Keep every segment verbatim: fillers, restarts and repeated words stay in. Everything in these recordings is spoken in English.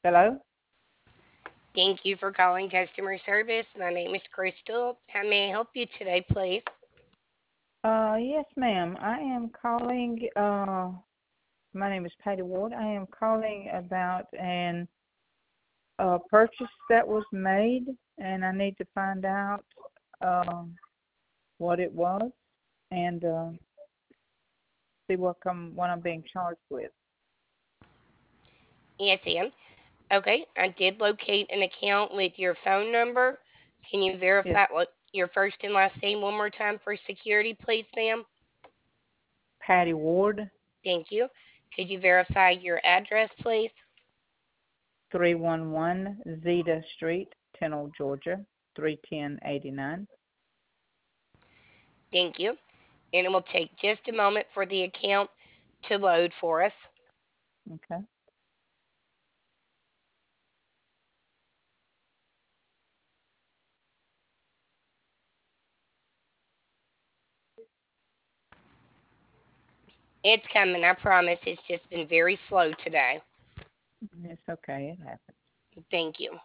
Hello? Thank you for calling customer service. My name is Crystal. How may I help you today, please? Uh, yes, ma'am. I am calling. Uh, my name is Patty Ward. I am calling about an uh, purchase that was made, and I need to find out um, what it was and uh, see what come what I'm being charged with. Yes, ma'am. Okay, I did locate an account with your phone number. Can you Yes, verify what your first and last name one more time for security, please, ma'am? Patty Ward, Thank you. Could you verify your address, please? three one one Zeta Street, Tennille, Georgia, three ten eighty nine. Thank you. And it will take just a moment for the account to load for us. Okay. It's coming, I promise. It's just been very slow today. It's okay. It happens. Thank you.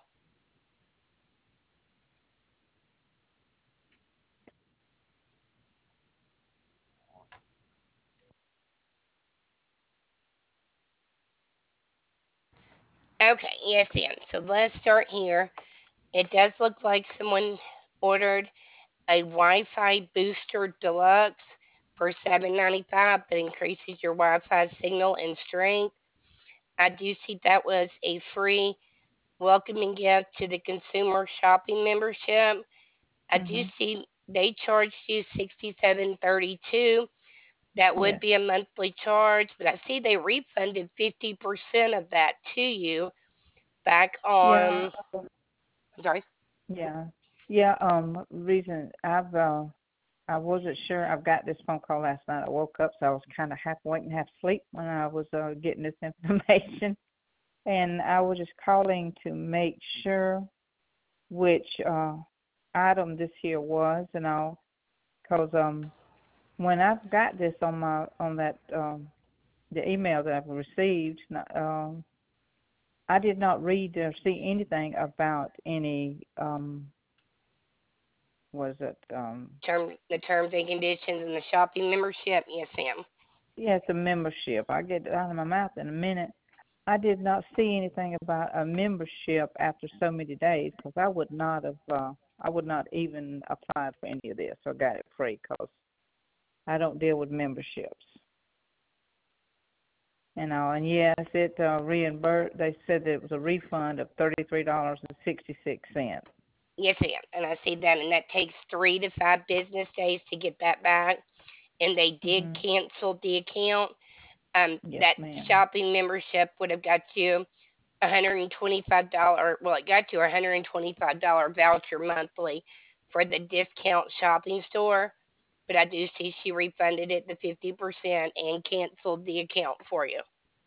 Okay, yes, ma'am. So let's start here. It does look like someone ordered a Wi-Fi booster deluxe for seven ninety-five that increases your Wi-Fi signal and strength. I do see that was a free welcoming gift to the consumer shopping membership. I do Mhm. see they charged you sixty-seven thirty-two. That would Yes. be a monthly charge, but I see they refunded fifty percent of that to you back Yeah. on. I'm sorry. Yeah. Yeah, um, reason I've uh I wasn't sure. I've got this phone call last night. I woke up, so I was kind of half awake and half asleep when I was uh, getting this information, and I was just calling to make sure which uh item this here was, and all, cause um when I've got this on my on that um the email that I've received, um I did not read or see anything about any um was it um Term the terms and conditions and the shopping membership. Yes, ma'am. yeah, it's a membership. I get it out of my mouth in a minute. I did not see anything about a membership after so many days because I would not have, uh, I would not even applied for any of this or got it free because I don't deal with memberships. You know, and yes, it uh, reimbursed. They said that it was a refund of thirty-three dollars and sixty-six cents. Yes, ma'am. And I see that, and that takes three to five business days to get that back. And they did Mhm. cancel the account. Um, Yes, that ma'am. shopping membership would have got you a hundred and twenty-five dollar. Well, it got you a hundred and twenty-five dollar voucher monthly for the discount shopping store. But I do see she refunded it the fifty percent and canceled the account for you.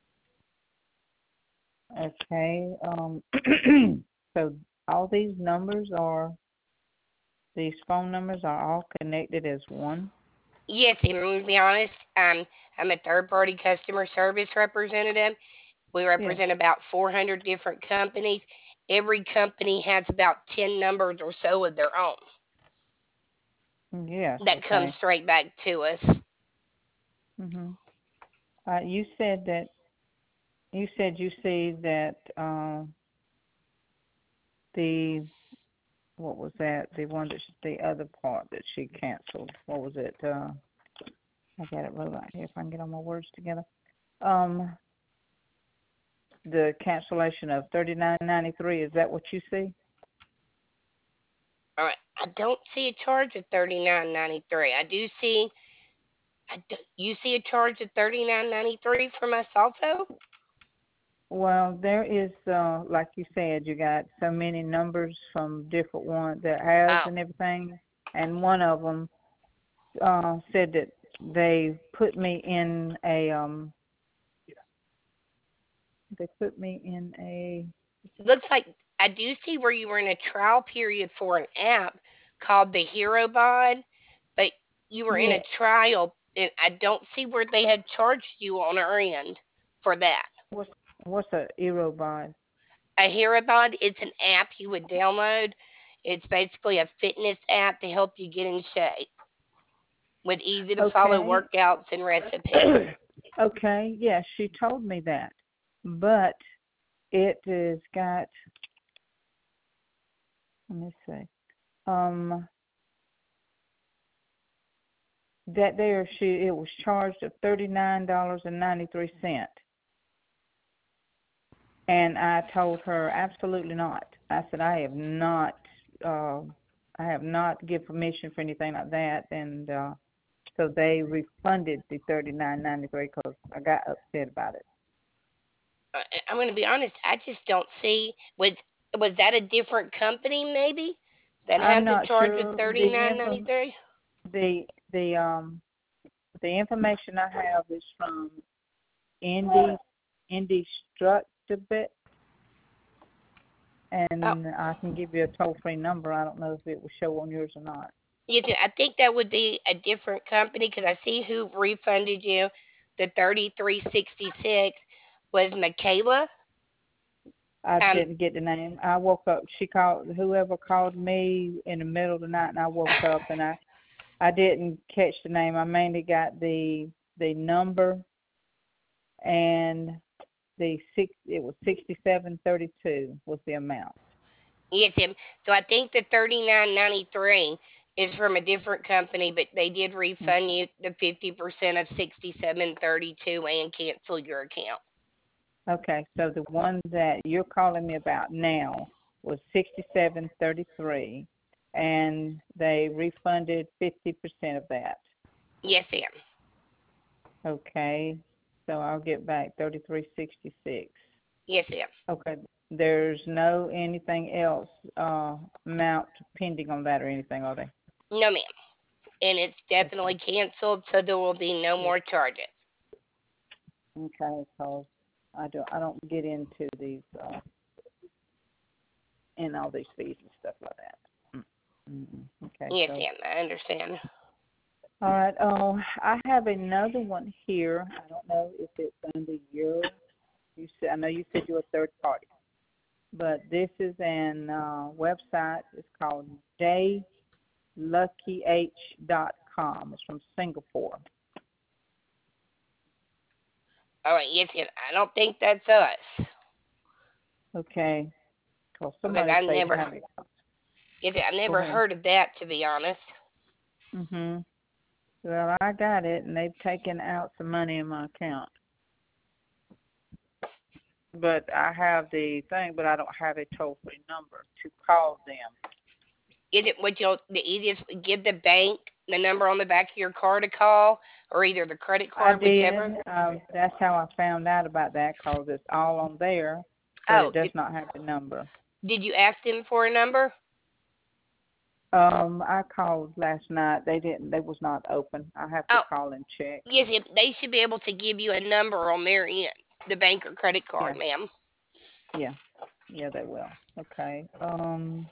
Okay. Um. So all these numbers are these phone numbers are all connected as one. Yes, and to be honest, um, I'm a third party customer service representative. We Yes. represent about four hundred different companies. Every company has about ten numbers or so of their own Yes. that come Okay. straight back to us. Mhm. Uh, you said that you said you see that uh, the what was that? The one that sh- the other part that she canceled. What was it? Uh, I got it wrote right here. If I can get all my words together. Um, the cancellation of thirty nine ninety three. Is that what you see? All right. I don't see a charge of thirty-nine ninety-three. I do see I do, you see a charge of thirty-nine ninety-three from us also? Well, there is, uh, like you said, you got so many numbers from different ones that has Oh, and everything, and one of them uh, said that they put me in a um, they put me in a it looks like I do see where you were in a trial period for an app called the Hero Bod, but you were in a yeah. trial and I don't see where they had charged you on our end for that. What's what's a Eurobond? I hear about it. It's an app you would download. It's basically a fitness app to help you get in shape with easy to follow Okay. workouts and recipes. Okay, yes, she told me that. But it has got, let me see. Um that there she it was charged of thirty-nine dollars and ninety-three cents. And I told her absolutely not. I said I have not uh I have not give permission for anything like that, and uh so they refunded the thirty-nine ninety-three because I got upset about it. I- I'm going to be honest. I just don't see. Was was that a different company maybe that I'm had the not charge of sure thirty the nine ninety info three? the the um the information I have is from Indy Indestructible, Oh, and I can give you a toll free number. I don't know if it will show on yours or not. you see, I think that would be a different company because I see who refunded you the thirty three sixty six was Michaela. I Um, didn't get the name. I woke up. She called whoever called me in the middle of the night, and I woke up and I I didn't catch the name. I mainly got the the number and the six. It was sixty seven thirty two was the amount. yes, him. So I think the thirty nine ninety three is from a different company, but they did refund you the fifty percent of sixty seven thirty two and cancel your account. Okay, so the one that you're calling me about now was sixty-seven thirty-three, and they refunded fifty percent of that. Yes, ma'am. Okay, so I'll get back thirty-three sixty-six. Yes, ma'am. Okay, there's no anything else uh, amount pending on that or anything, are they? No, ma'am. And it's Okay. definitely canceled, so there will be no Yeah. more charges. Okay, because I don't I don't get into these uh, in all these fees and stuff like that. Mm-mm. Okay, Yes, so ma'am. I understand. all right. Oh, I have another one here. I don't know if it's under your. You said I know you said you're a third party, but this is an uh, website. It's called day lucky h dot com. It's from Singapore. All right. Yes, ma'am. I don't think that's us Okay. Well, because somebody I've say never, have it. yes, I've Go never ahead. heard of that to be honest. Mhm. Well, I got it, and they've taken out some money in my account. But I have the thing, but I don't have a toll free number to call them. Is it what you'll the easiest? Give the bank the number on the back of your card to call, or either the credit I card, did. whichever. Um, that's how I found out about that because it's all on there, but Oh, it does did, not have the number. did you ask them for a number? Um, I called last night. They didn't. They was not open. I have to Oh, call and check. yes, ma'am. They should be able to give you a number on their end, the bank or credit Yeah, card, ma'am. yeah, yeah. They will. Okay. Um.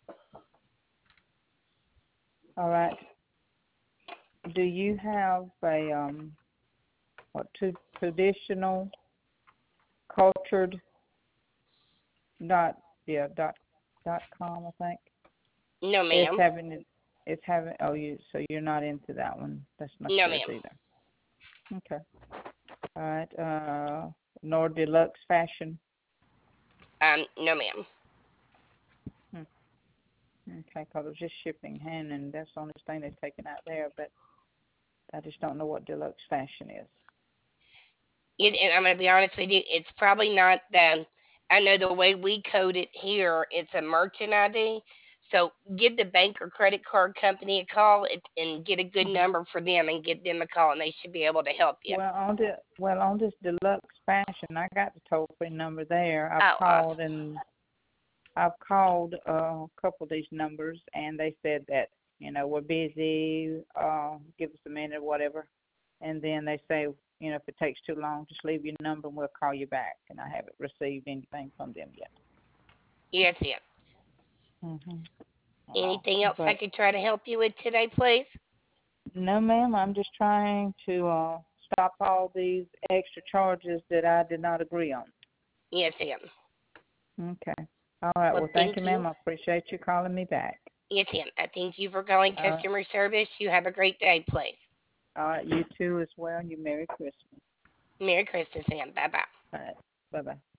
All right. Do you have a um what to, traditional cultured dot yeah dot dot com I think No, it's ma'am. having it it's having oh you so you're not into that one. That's not No, yours ma'am. either. Okay. All right. Uh, nor deluxe fashion. Um, no, ma'am. Hmm. Okay, because it was just shipping hand, and that's the only thing they've taken out there. But I just don't know what deluxe fashion is. It, and I'm gonna be honest with you, it's probably not the. I know the way we code it here, it's a merchant I D. So give the bank or credit card company a call and, and get a good Hmm. number for them and give them a call, and they should be able to help you. Well, on the well on this deluxe fashion, I got the toll free number there. I've Oh, called awesome. and I've called uh, a couple of these numbers, and they said that you know we're busy. Uh, give us a minute, whatever. And then they say, you know, if it takes too long, just leave your number and we'll call you back. And I haven't received anything from them yet. Yes, yeah. Mhm. Wow. Anything else I But could try to help you with today, please? no, ma'am, I'm just trying to uh, stop all these extra charges that I did not agree on. Yes, ma'am. Okay. All right. Well, Well, thank you, thank ma'am. you. I appreciate you calling me back. Yes, ma'am. I thank you for calling All right. customer service. You have a great day, please. All right. You too as well. You Merry Christmas. Merry Christmas, ma'am. Bye bye. All right. Bye bye.